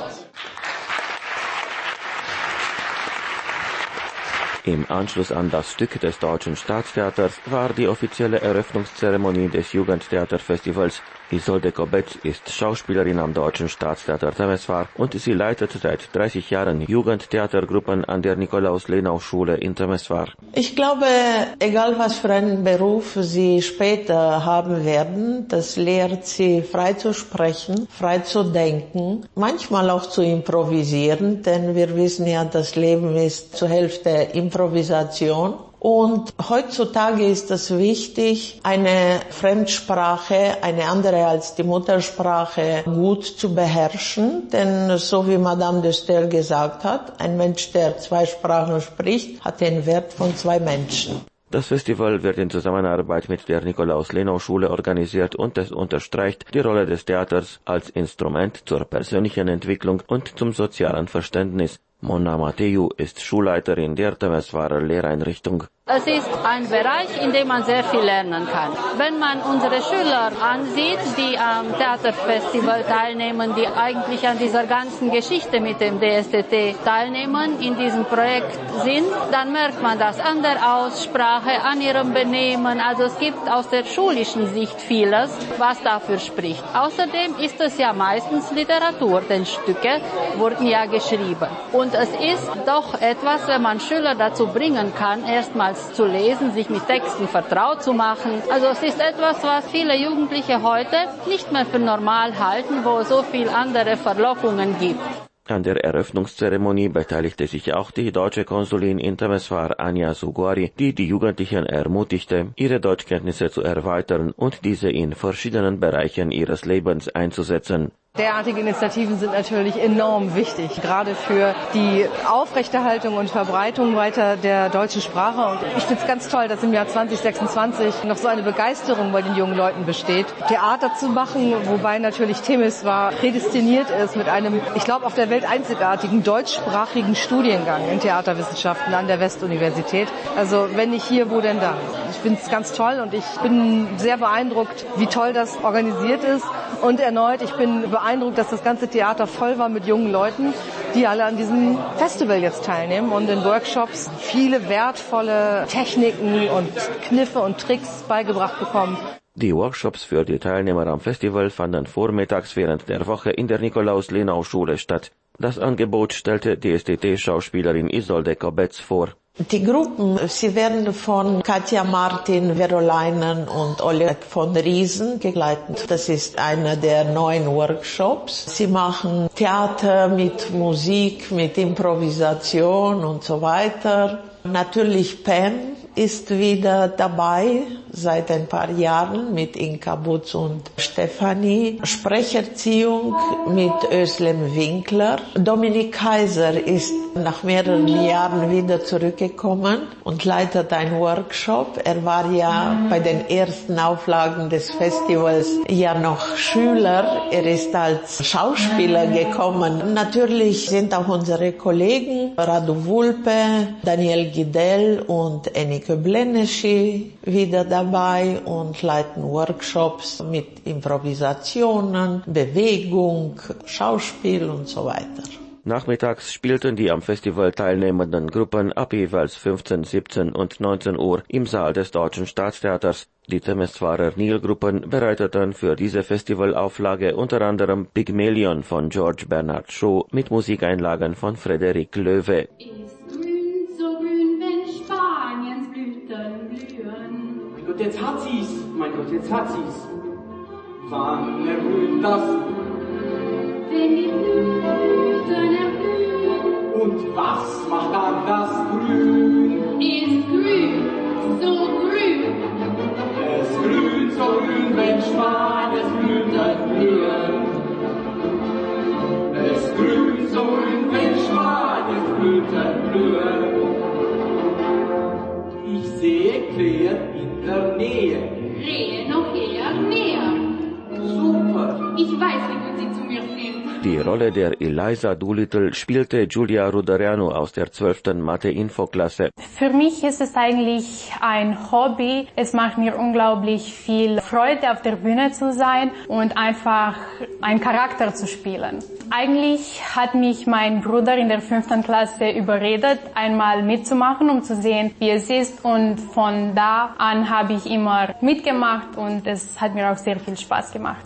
Im Anschluss an das Stück des Deutschen Staatstheaters war die offizielle Eröffnungszeremonie des Jugendtheaterfestivals. Isolde Kobetz ist Schauspielerin am Deutschen Staatstheater Temeswar und sie leitet seit 30 Jahren Jugendtheatergruppen an der Nikolaus-Lenau-Schule in Temeswar. Ich glaube, egal was für einen Beruf Sie später haben werden, das lehrt Sie frei zu sprechen, frei zu denken, manchmal auch zu improvisieren, denn wir wissen ja, das Leben ist zur Hälfte Improvisation. Und heutzutage ist es wichtig, eine Fremdsprache, eine andere als die Muttersprache, gut zu beherrschen. Denn so wie Madame de Staël gesagt hat, ein Mensch, der 2 Sprachen spricht, hat den Wert von 2 Menschen. Das Festival wird in Zusammenarbeit mit der Nikolaus-Lenau-Schule organisiert und es unterstreicht die Rolle des Theaters als Instrument zur persönlichen Entwicklung und zum sozialen Verständnis. Mona Mateu ist Schulleiterin der Temeswarer Lehreinrichtung. Es ist ein Bereich, in dem man sehr viel lernen kann. Wenn man unsere Schüler ansieht, die am Theaterfestival teilnehmen, die eigentlich an dieser ganzen Geschichte mit dem DSDT teilnehmen, in diesem Projekt sind, dann merkt man das an der Aussprache, an ihrem Benehmen. Also es gibt aus der schulischen Sicht vieles, was dafür spricht. Außerdem ist es ja meistens Literatur, denn Stücke wurden ja geschrieben. Und es ist doch etwas, wenn man Schüler dazu bringen kann, erstmals zu lesen, sich mit Texten vertraut zu machen. Also es ist etwas, was viele Jugendliche heute nicht mehr für normal halten, wo es so viel andere Verlockungen gibt. An der Eröffnungszeremonie beteiligte sich auch die deutsche Konsulin in Temeswar, Anja Suguari, die die Jugendlichen ermutigte, ihre Deutschkenntnisse zu erweitern und diese in verschiedenen Bereichen ihres Lebens einzusetzen. Derartige Initiativen sind natürlich enorm wichtig, gerade für die Aufrechterhaltung und Verbreitung weiter der deutschen Sprache. Und ich finde es ganz toll, dass im Jahr 2026 noch so eine Begeisterung bei den jungen Leuten besteht, Theater zu machen, wobei natürlich Temeswar prädestiniert ist mit einem, ich glaube, auf der Welt einzigartigen deutschsprachigen Studiengang in Theaterwissenschaften an der Westuniversität. Also wenn nicht hier, wo denn dann? Ich finde es ganz toll und ich bin sehr beeindruckt, wie toll das organisiert ist. Und erneut, ich bin beeindruckt, dass das ganze Theater voll war mit jungen Leuten, die alle an diesem Festival jetzt teilnehmen und in Workshops viele wertvolle Techniken und Kniffe und Tricks beigebracht bekommen. Die Workshops für die Teilnehmer am Festival fanden vormittags während der Woche in der Nikolaus-Lenau-Schule statt. Das Angebot stellte DSDT-Schauspielerin Isolde Kobetz vor. Die Gruppen, sie werden von Katja Martin, Vero Leinen und Oleg von Riesen begleitet. Das ist einer der neuen Workshops. Sie machen Theater mit Musik, mit Improvisation und so weiter. Natürlich Pam ist wieder dabei, seit ein paar Jahren mit Inka Butz und Stefanie. Sprecherziehung mit Özlem Winkler. Dominik Kaiser ist nach mehreren Jahren wieder zurückgekommen und leitet einen Workshop. Er war ja bei den ersten Auflagen des Festivals ja noch Schüler. Er ist als Schauspieler gekommen. Natürlich sind auch unsere Kollegen Radu Vulpe, Daniel Gidel und Enike Bleneschi wieder dabei und leiten Workshops mit Improvisationen, Bewegung, Schauspiel und so weiter. Nachmittags spielten die am Festival teilnehmenden Gruppen ab jeweils 15, 17 und 19 Uhr im Saal des Deutschen Staatstheaters. Die Temeswarer Nil-Gruppen bereiteten für diese Festivalauflage unter anderem Pygmalion von George Bernard Shaw mit Musikeinlagen von Frederik Loewe. Ist grün, so grün, wenn Spaniens Blüten blühen. Mein Gott, jetzt hat sie's! Mein Gott, jetzt hat sie's! Wann erblüht das? Wenn die Blüten erblühen. Und was macht dann das Grün? Ist grün, so grün. Es grün, so grün, wenn Spaniens Blüten blühen. Es grün, so grün, wenn Spaniens Blüten blühen. Ich sehe Krähen in der Nähe. Rehe noch eher näher. Super. Ich weiß, wie gut sie zu mir sind. Die Rolle der Eliza Doolittle spielte Giulia Ruderiano aus der 12. Mathe-Info-Klasse. Für mich ist es eigentlich ein Hobby. Es macht mir unglaublich viel Freude, auf der Bühne zu sein und einfach einen Charakter zu spielen. Eigentlich hat mich mein Bruder in der 5. Klasse überredet, einmal mitzumachen, um zu sehen, wie es ist. Und von da an habe ich immer mitgemacht und es hat mir auch sehr viel Spaß gemacht.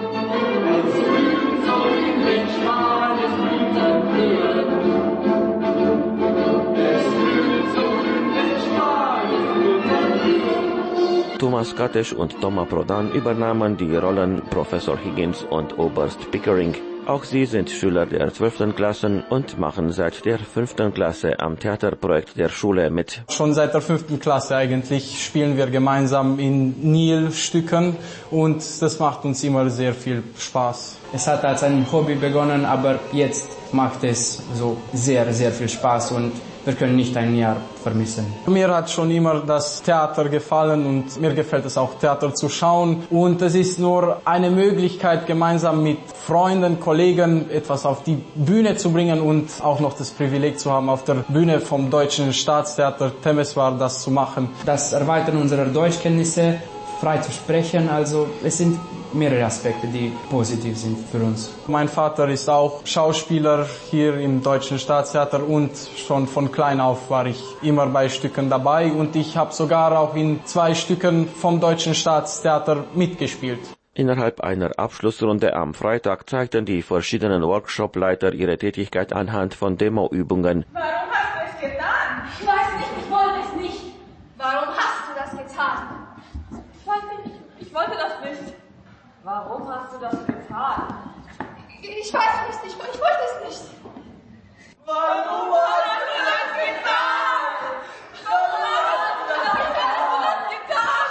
Thomas Katesch und Thomas Prodan übernahmen die Rollen Professor Higgins und Oberst Pickering. Auch sie sind Schüler der 12. Klassen und machen seit der 5. Klasse am Theaterprojekt der Schule mit. Schon seit der 5. Klasse eigentlich spielen wir gemeinsam in Nil-Stücken und das macht uns immer sehr viel Spaß. Es hat als ein Hobby begonnen, aber jetzt macht es so sehr, sehr viel Spaß und wir können nicht ein Jahr vermissen. Mir hat schon immer das Theater gefallen und mir gefällt es auch, Theater zu schauen. Und es ist nur eine Möglichkeit, gemeinsam mit Freunden, Kollegen etwas auf die Bühne zu bringen und auch noch das Privileg zu haben, auf der Bühne vom Deutschen Staatstheater Temeswar das zu machen. Das Erweitern unserer Deutschkenntnisse, frei zu sprechen, also es sind mehrere Aspekte, die positiv sind für uns. Mein Vater ist auch Schauspieler hier im Deutschen Staatstheater und schon von klein auf war ich immer bei Stücken dabei und ich habe sogar auch in 2 Stücken vom Deutschen Staatstheater mitgespielt. Innerhalb einer Abschlussrunde am Freitag zeigten die verschiedenen Workshopleiter ihre Tätigkeit anhand von Demoübungen. Warum hast du es getan? Ich weiß nicht, ich wollte es nicht. Warum hast du das getan? Ich weiß nicht, ich wollte das nicht. Warum hast du das getan? Ich weiß nicht, ich wollte es nicht. Warum hast du das getan? Warum hast du das getan?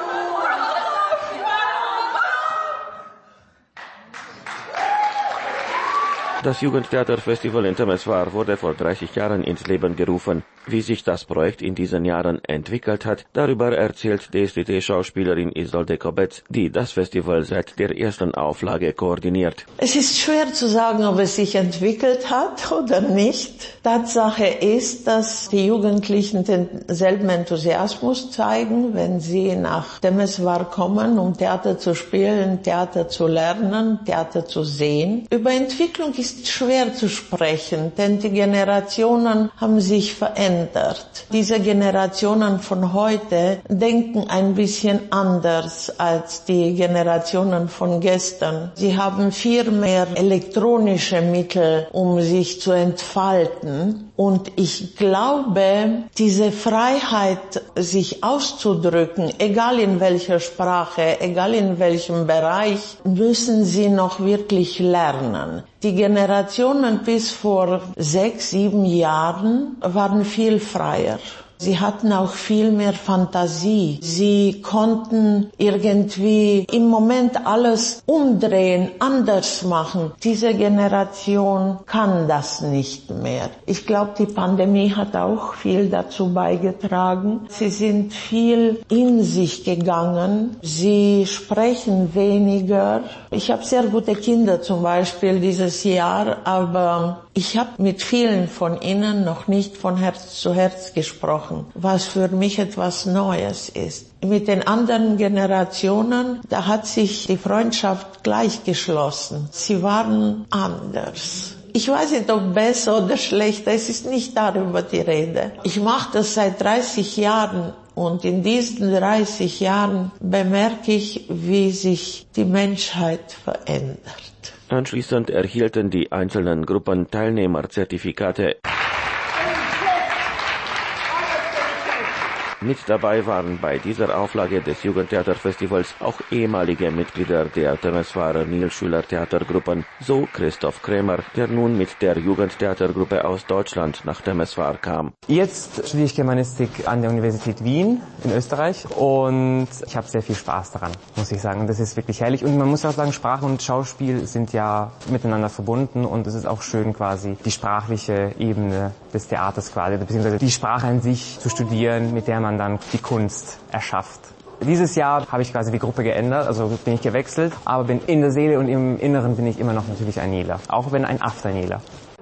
Das Jugendtheaterfestival in Temeswar wurde vor 30 Jahren ins Leben gerufen. Wie sich das Projekt in diesen Jahren entwickelt hat, darüber erzählt DSDT-Schauspielerin Isolde Kobetz, die das Festival seit der ersten Auflage koordiniert. Es ist schwer zu sagen, ob es sich entwickelt hat oder nicht. Tatsache ist, dass die Jugendlichen denselben Enthusiasmus zeigen, wenn sie nach Temeswar kommen, um Theater zu spielen, Theater zu lernen, Theater zu sehen. Über Entwicklung ist schwer zu sprechen, denn die Generationen haben sich verändert. Diese Generationen von heute denken ein bisschen anders als die Generationen von gestern. Sie haben viel mehr elektronische Mittel, um sich zu entfalten. Und ich glaube, diese Freiheit, sich auszudrücken, egal in welcher Sprache, egal in welchem Bereich, müssen sie noch wirklich lernen. Die Generationen bis vor 6, 7 Jahren waren viel freier. Sie hatten auch viel mehr Fantasie. Sie konnten irgendwie im Moment alles umdrehen, anders machen. Diese Generation kann das nicht mehr. Ich glaube, die Pandemie hat auch viel dazu beigetragen. Sie sind viel in sich gegangen. Sie sprechen weniger. Ich habe sehr gute Kinder zum Beispiel dieses Jahr, aber ich habe mit vielen von ihnen noch nicht von Herz zu Herz gesprochen, was für mich etwas Neues ist. Mit den anderen Generationen, da hat sich die Freundschaft gleichgeschlossen. Sie waren anders. Ich weiß nicht, ob besser oder schlechter, es ist nicht darüber die Rede. Ich mache das seit 30 Jahren und in diesen 30 Jahren bemerke ich, wie sich die Menschheit verändert. Anschließend erhielten die einzelnen Gruppen Teilnehmerzertifikate. Mit dabei waren bei dieser Auflage des Jugendtheaterfestivals auch ehemalige Mitglieder der Temeswarer Nilschüler-Theatergruppen, so Christoph Krämer, der nun mit der Jugendtheatergruppe aus Deutschland nach Temeswar kam. Jetzt studiere ich Germanistik an der Universität Wien in Österreich und ich habe sehr viel Spaß daran, muss ich sagen. Und das ist wirklich herrlich. Und man muss auch sagen, Sprache und Schauspiel sind ja miteinander verbunden und es ist auch schön quasi die sprachliche Ebene des Theaters quasi, beziehungsweise die Sprache an sich zu studieren, mit der man dann die Kunst erschafft. Dieses Jahr habe ich quasi die Gruppe geändert, also bin ich gewechselt, aber bin in der Seele und im Inneren bin ich immer noch natürlich ein Nila, auch wenn ein After-Nila.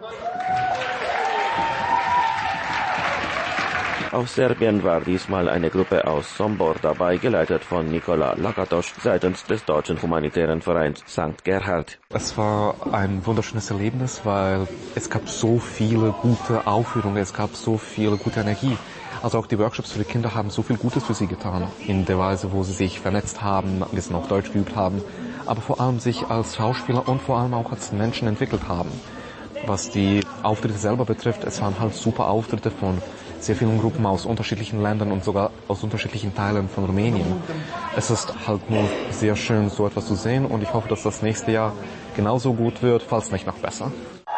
Aus Serbien war diesmal eine Gruppe aus Sombor dabei, geleitet von Nikola Lakatosch seitens des Deutschen Humanitären Vereins St. Gerhard. Es war ein wunderschönes Erlebnis, weil es gab so viele gute Aufführungen, es gab so viel gute Energie. Also auch die Workshops für die Kinder haben so viel Gutes für sie getan, in der Weise, wo sie sich vernetzt haben, ein bisschen auch Deutsch geübt haben, aber vor allem sich als Schauspieler und vor allem auch als Menschen entwickelt haben. Was die Auftritte selber betrifft, es waren halt super Auftritte von sehr vielen Gruppen aus unterschiedlichen Ländern und sogar aus unterschiedlichen Teilen von Rumänien. Es ist halt nur sehr schön, so etwas zu sehen und ich hoffe, dass das nächste Jahr genauso gut wird, falls nicht noch besser.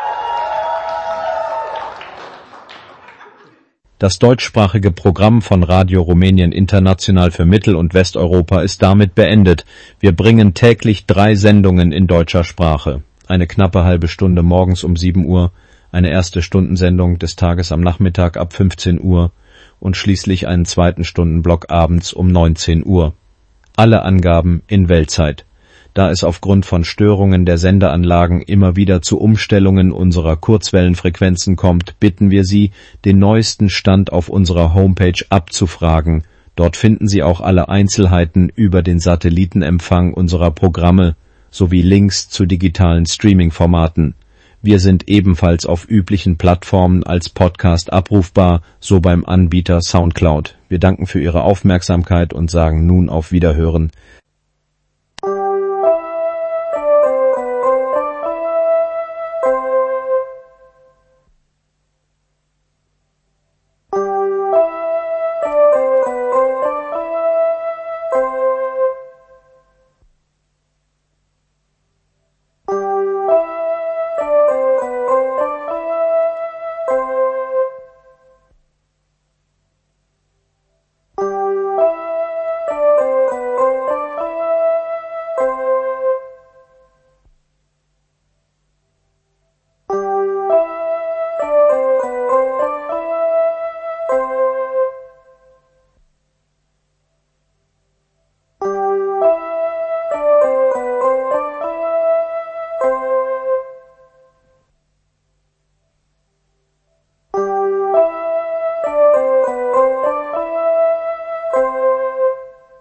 Das deutschsprachige Programm von Radio Rumänien International für Mittel- und Westeuropa ist damit beendet. Wir bringen täglich 3 Sendungen in deutscher Sprache. Eine knappe halbe Stunde morgens um 7 Uhr, eine erste Stundensendung des Tages am Nachmittag ab 15 Uhr und schließlich einen zweiten Stundenblock abends um 19 Uhr. Alle Angaben in Weltzeit. Da es aufgrund von Störungen der Sendeanlagen immer wieder zu Umstellungen unserer Kurzwellenfrequenzen kommt, bitten wir Sie, den neuesten Stand auf unserer Homepage abzufragen. Dort finden Sie auch alle Einzelheiten über den Satellitenempfang unserer Programme sowie Links zu digitalen Streaming-Formaten. Wir sind ebenfalls auf üblichen Plattformen als Podcast abrufbar, so beim Anbieter Soundcloud. Wir danken für Ihre Aufmerksamkeit und sagen nun auf Wiederhören.